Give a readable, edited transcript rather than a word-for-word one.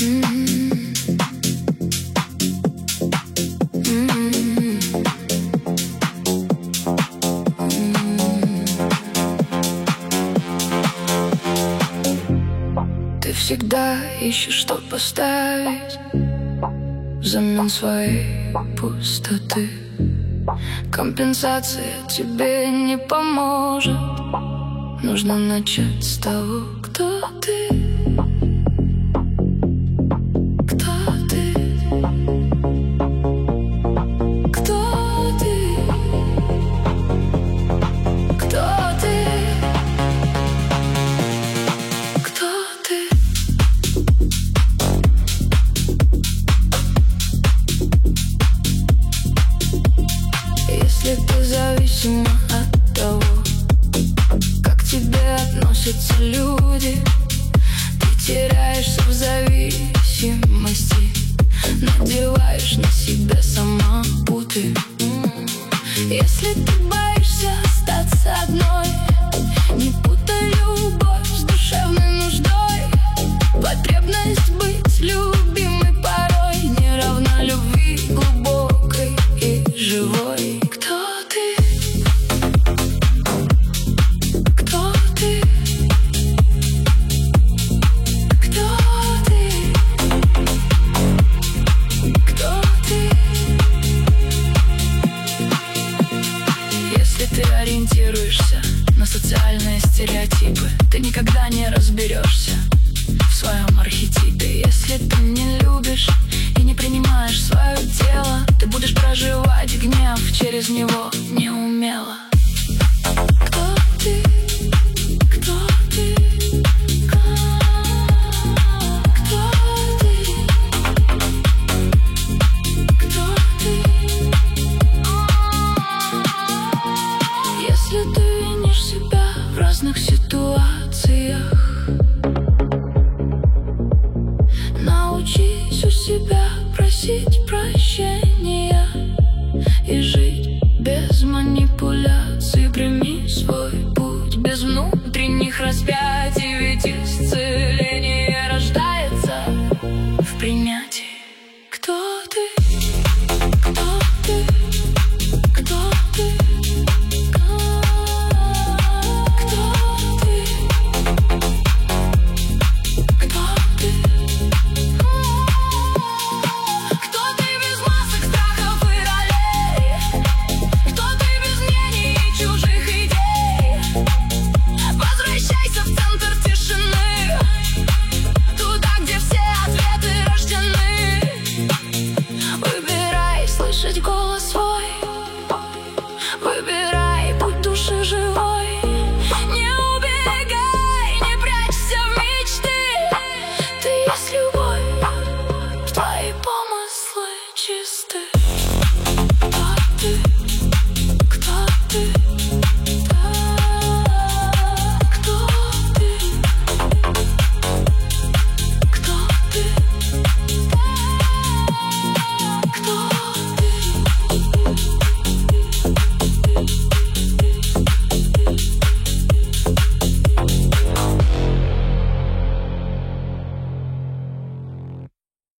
Ты всегда ищешь, что поставить взамен своей пустоты. Компенсация тебе не поможет. Нужно начать с того, кто ты. Кто ты? Кто ты? Кто ты? Кто ты? Если ты зависима от того, как к тебе относятся люди, ты теряешься в зависимости, надеваешь на себя сама путы. Если ты боишься остаться одной, не путай любовь с душевной нуждой. Потребность быть любимой порой не равна любви глубокой и живой. Кто ты? Кто ты? Кто ты? Кто ты? Если ты ориентируешься на социальные стереотипы, ты никогда не разберешься в своем архетипе. Если ты не любишь и не принимаешь свое тело, ты будешь проживать гнев через него неумело. Кто ты? Кто ты? Кто ты? Кто ты? Если ты винишь себя в разных ситуациях,